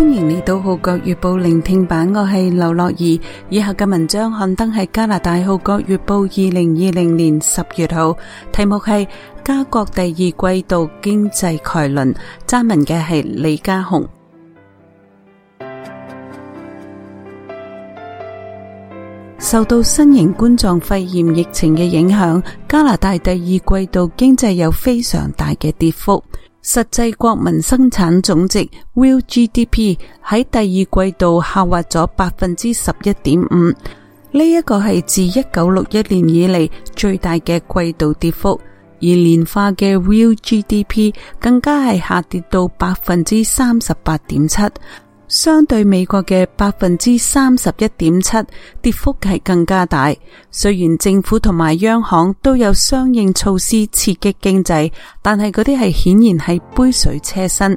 歡迎嚟到《號角月報》聆聽版，我係劉樂儀。以下嘅文章刊登喺加拿大《號角月報》2020年10月號，題目係加國第二季度經濟概論，撰文嘅係李家雄。受到新型冠狀肺炎疫情嘅影響，加拿大第二季度經濟有非常大嘅跌幅。實際國民生產總值 Real GDP 喺第二季度下滑咗 11.5%， 呢一個係自1961年以嚟最大嘅季度跌幅，而年化嘅 Real GDP 更加係下跌到 38.7%， 相對美國嘅 31.7%， 跌幅係更加大。雖然政府同埋央行都有相應措施刺激經濟，但係嗰啲係顯然係杯水車薪。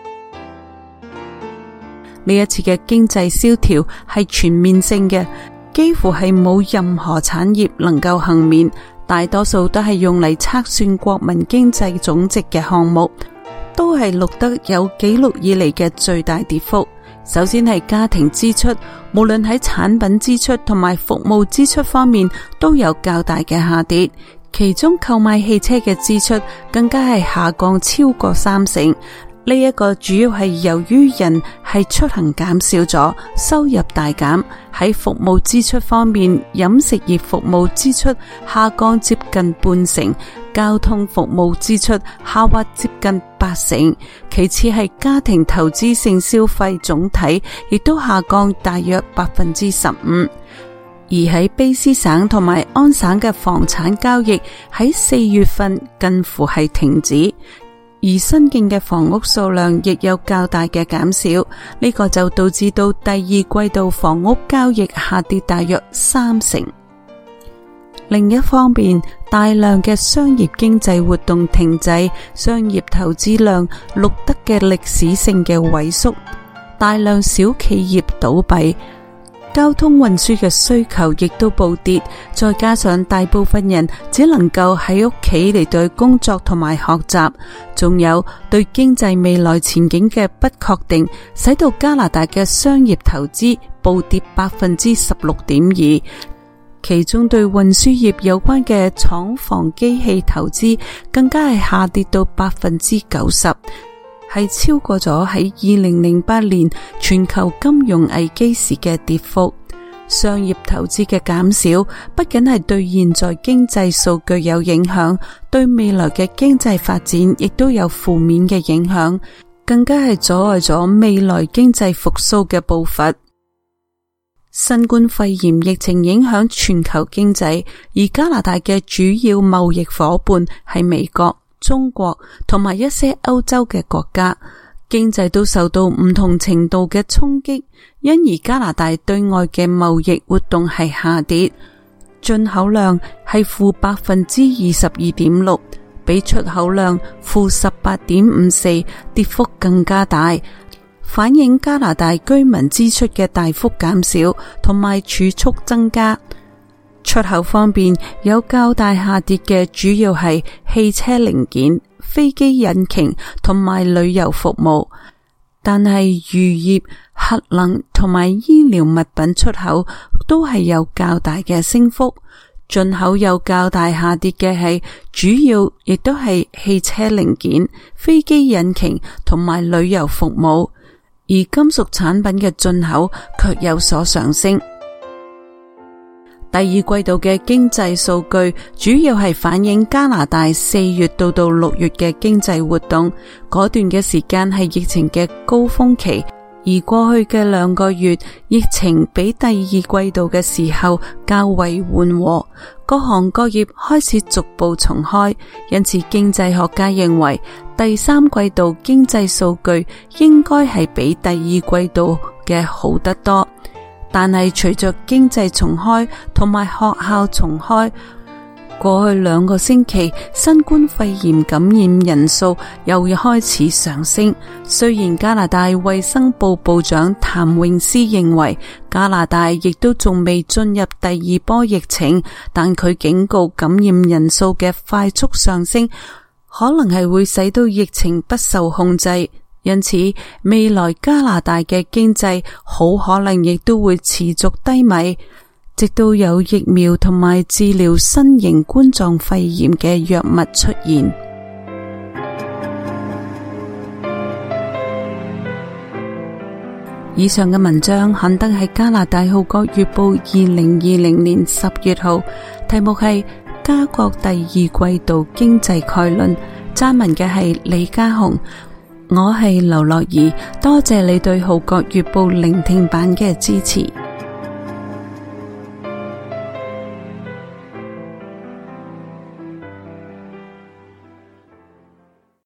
呢一次嘅經濟蕭條係全面性嘅，幾乎係冇任何產業能夠幸免，大多數都係用嚟測算國民經濟總值嘅項目，都係錄得有紀錄以嚟嘅最大跌幅。首先係家庭支出，無論喺產品支出同埋服務支出方面都有較大嘅下跌，其中購買汽車嘅支出更加係下降超過30%。呢一個主要係由於人係出行減少咗，收入大減。喺服務支出方面，飲食業服務支出下降接近50%，交通服務支出下滑接近80%。其次係家庭投資性消費總體亦都下降大約 15%。而喺卑斯省同埋安省嘅房產交易喺4月份近乎係停止。而新建嘅房屋數量亦有較大嘅減少，呢個就導致到第二季度房屋交易下跌大約30%。另一方面，大量嘅商業經濟活動停滯，商業投資量錄得嘅歷史性嘅萎縮，大量小企業倒閉，交通運輸嘅需求亦都暴跌，再加上大部分人只能夠喺屋企嚟對工作同埋學習，仲有對經濟未來前景嘅不確定，使到加拿大嘅商業投資暴跌 16.2%， 其中對運輸業有關嘅廠房機器投資更加係下跌到 90%，係超過咗喺2008年全球金融危機時嘅跌幅。商業投資嘅減少不僅係對現在經濟數據有影響，對未來嘅經濟發展亦都有負面嘅影響，更加係阻礙咗未來經濟復甦嘅步伐。新冠肺炎疫情影響全球經濟，而加拿大嘅主要貿易夥伴係美國、中國同埋一些歐洲嘅國家，經濟都受到唔同程度嘅衝擊，因而加拿大對外嘅貿易活動係下跌，進口量係負 22.6%， 比出口量負 18.54%， 跌幅更加大，反映加拿大居民支出嘅大幅減少同埋儲蓄增加。出口方面有較大下跌嘅主要係汽車零件、飛機引擎同埋旅遊服務，但係漁業、核能同埋醫療物品出口都係有較大嘅升幅。進口有較大下跌嘅係主要亦都係汽車零件、飛機引擎同埋旅遊服務，而金屬產品嘅進口卻有所上升。第二季度嘅經濟數據主要係反映加拿大4月到6月嘅經濟活動，嗰段嘅時間係疫情嘅高峰期，而過去嘅2個月，疫情比第二季度嘅時候較為緩和，各行各業開始逐步重開，因此經濟學家認為第3季度經濟數據應該係比第二季度嘅好得多。但係隨着經濟重開同埋學校重開，過去2個星期新冠肺炎感染人數又開始上升。雖然加拿大衛生部部長譚詠詩認為加拿大亦都仲未進入第2波疫情，但佢警告感染人數嘅快速上升可能係會使到疫情不受控制， 因此未來加拿大嘅經濟好可能亦都會持續低迷，直到有疫苗同埋治療新型冠狀肺炎嘅藥物出現。以上嘅文章刊登喺加拿大《號角月報》2020年10月號，題目係加國第二季度經濟概論，撰文嘅係李家雄。我係劉樂儀，多謝你對《號角月報》聆聽版嘅支持。